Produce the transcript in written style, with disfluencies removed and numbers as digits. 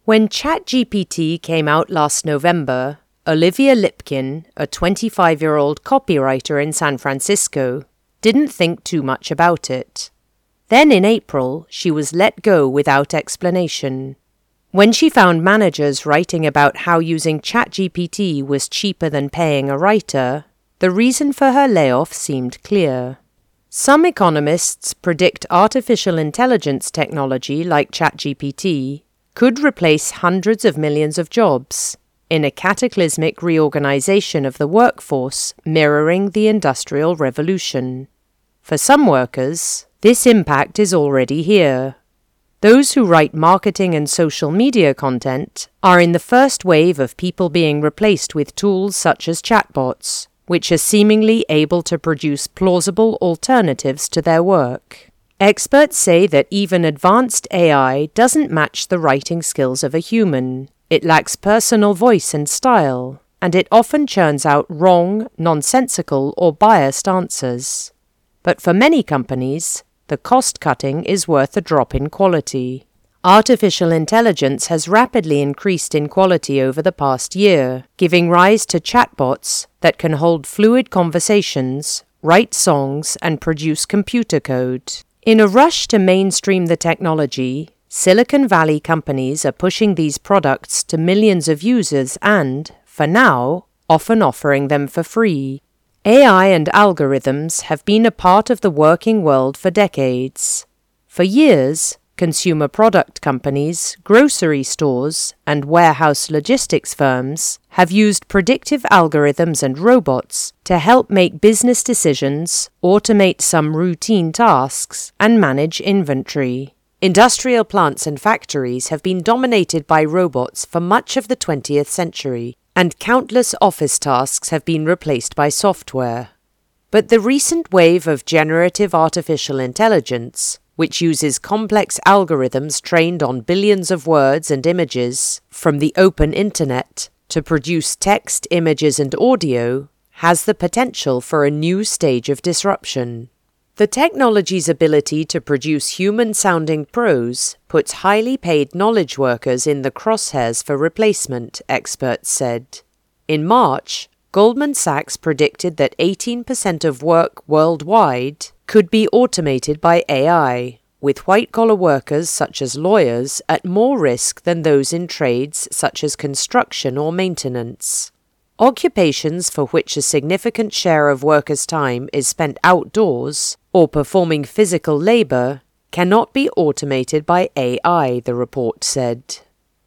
When ChatGPT came out last November, Olivia Lipkin, a 25-year-old copywriter in San Francisco, didn't think too much about it. Then in April, she was let go without explanation. When she found managers writing about how using ChatGPT was cheaper than paying a writer, the reason for her layoff seemed clear. Some economists predict artificial intelligence technology like ChatGPT could replace hundreds of millions of jobs in a cataclysmic reorganization of the workforce mirroring the Industrial Revolution. For some workers, this impact is already here. Those who write marketing and social media content are in the first wave of people being replaced with tools such as chatbots, which are seemingly able to produce plausible alternatives to their work. Experts say that even advanced AI doesn't match the writing skills of a human. It lacks personal voice and style, and it often churns out wrong, nonsensical, or biased answers. But for many companies, the cost-cutting is worth a drop in quality. Artificial intelligence has rapidly increased in quality over the past year, giving rise to chatbots that can hold fluid conversations, write songs, and produce computer code. In a rush to mainstream the technology, Silicon Valley companies are pushing these products to millions of users and, for now, often offering them for free. AI and algorithms have been a part of the working world for decades. For years, consumer product companies, grocery stores, and warehouse logistics firms have used predictive algorithms and robots to help make business decisions, automate some routine tasks, and manage inventory. Industrial plants and factories have been dominated by robots for much of the 20th century, and countless office tasks have been replaced by software. But the recent wave of generative artificial intelligence, which uses complex algorithms trained on billions of words and images from the open internet to produce text, images, and audio, has the potential for a new stage of disruption. The technology's ability to produce human-sounding prose puts highly paid knowledge workers in the crosshairs for replacement, experts said. In March, Goldman Sachs predicted that 18% of work worldwide could be automated by AI, with white-collar workers such as lawyers at more risk than those in trades such as construction or maintenance. Occupations for which a significant share of workers' time is spent outdoors or performing physical labor cannot be automated by AI, the report said.